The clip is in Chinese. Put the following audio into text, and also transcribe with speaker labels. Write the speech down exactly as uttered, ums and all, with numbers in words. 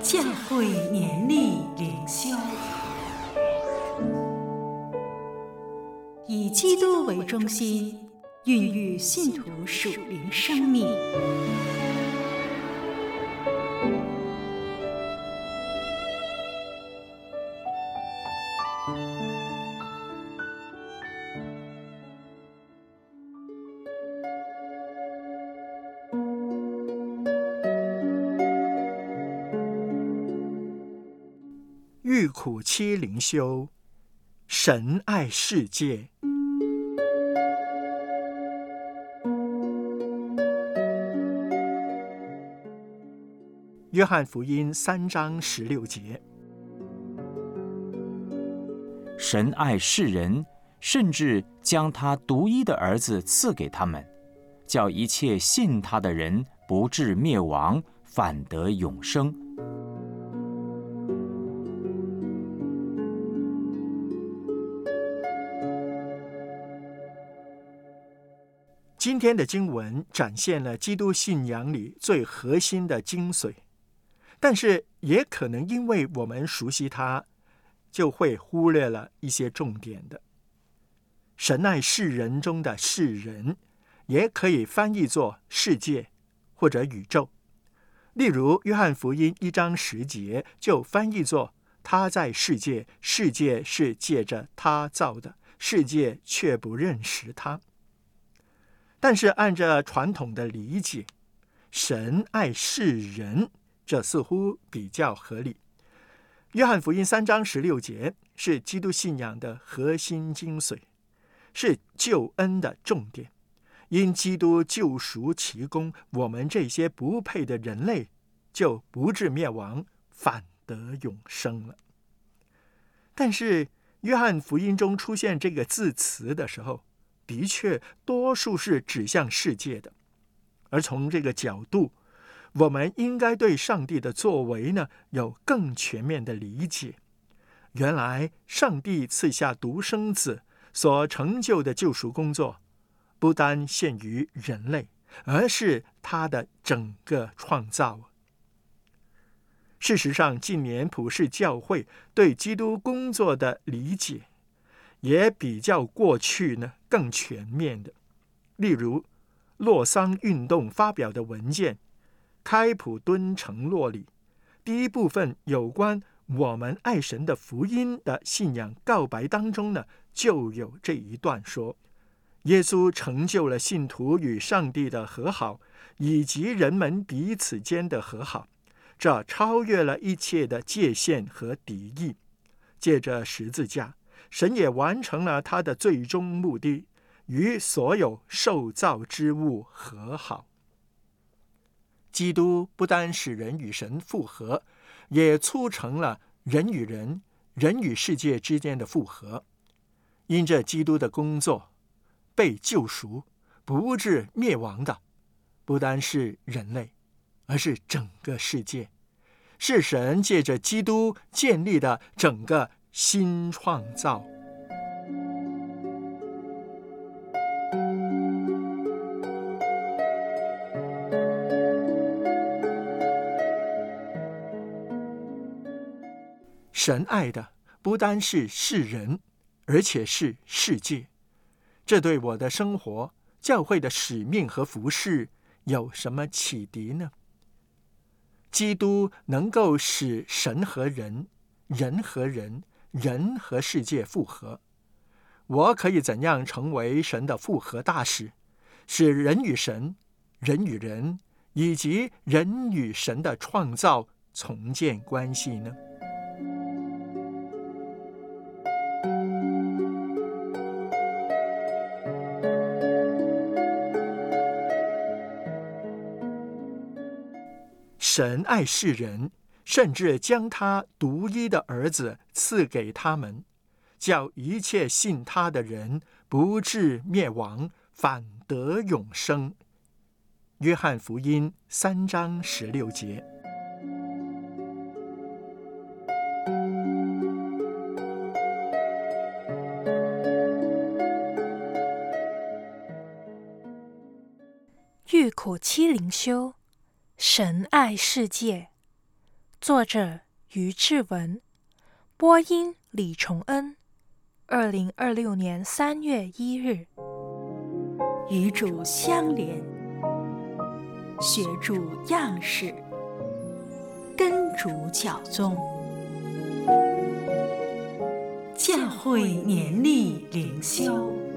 Speaker 1: 教会年历灵修，以基督为中心，孕育信徒属灵生命。
Speaker 2: 遇苦期灵修，神爱世界。约翰福音三章十六节，
Speaker 3: 神爱世人，甚至将他独一的儿子赐给他们，叫一切信他的人不至灭亡，反得永生。
Speaker 2: 今天的经文展现了基督信仰里最核心的精髓，但是也可能因为我们熟悉它，就会忽略了一些重点的。神爱世人中的世人，也可以翻译作世界或者宇宙。例如约翰福音一章十节就翻译作他在世界，世界是借着他造的，世界却不认识他。但是按照传统的理解，神爱世人，这似乎比较合理。约翰福音三章十六节是基督信仰的核心精髓，是救恩的重点。因基督救赎其功，我们这些不配的人类就不致灭亡，反得永生了。但是约翰福音中出现这个字词的时候，的确多数是指向世界的，而从这个角度，我们应该对上帝的作为呢有更全面的理解。原来上帝赐下独生子所成就的救赎工作，不单限于人类，而是他的整个创造。事实上，近年普世教会对基督工作的理解也比较过去呢更全面的。例如洛桑运动发表的文件《开普敦承诺》里，第一部分有关我们爱神的福音的信仰告白当中呢，就有这一段说，耶稣成就了信徒与上帝的和好，以及人们彼此间的和好，这超越了一切的界限和敌意。借着十字架，神也完成了他的最终目的，与所有受造之物和好。基督不单使人与神复合，也促成了人与人、人与世界之间的复合。因着基督的工作，被救赎、不致灭亡的，不单是人类，而是整个世界，是神借着基督建立的整个新创造。神爱的不单是世人，而且是世界。这对我的生活、教会的使命和服事有什么启迪呢？基督能够使神和人、人和人、人和世界复合。我可以怎样成为神的复合大使，使人与神、人与人以及人与神的创造重建关系呢？神爱世人，甚至将他独一的儿子赐给他们，叫一切信他的人不致灭亡，反得永生。约翰福音三章十六节。
Speaker 1: 遇苦期灵修，神爱世界。
Speaker 4: 作者于志文，播音李崇恩。二零二六年三月一日。
Speaker 1: 与主相连，学主样式，跟主教宗。教会年历灵修。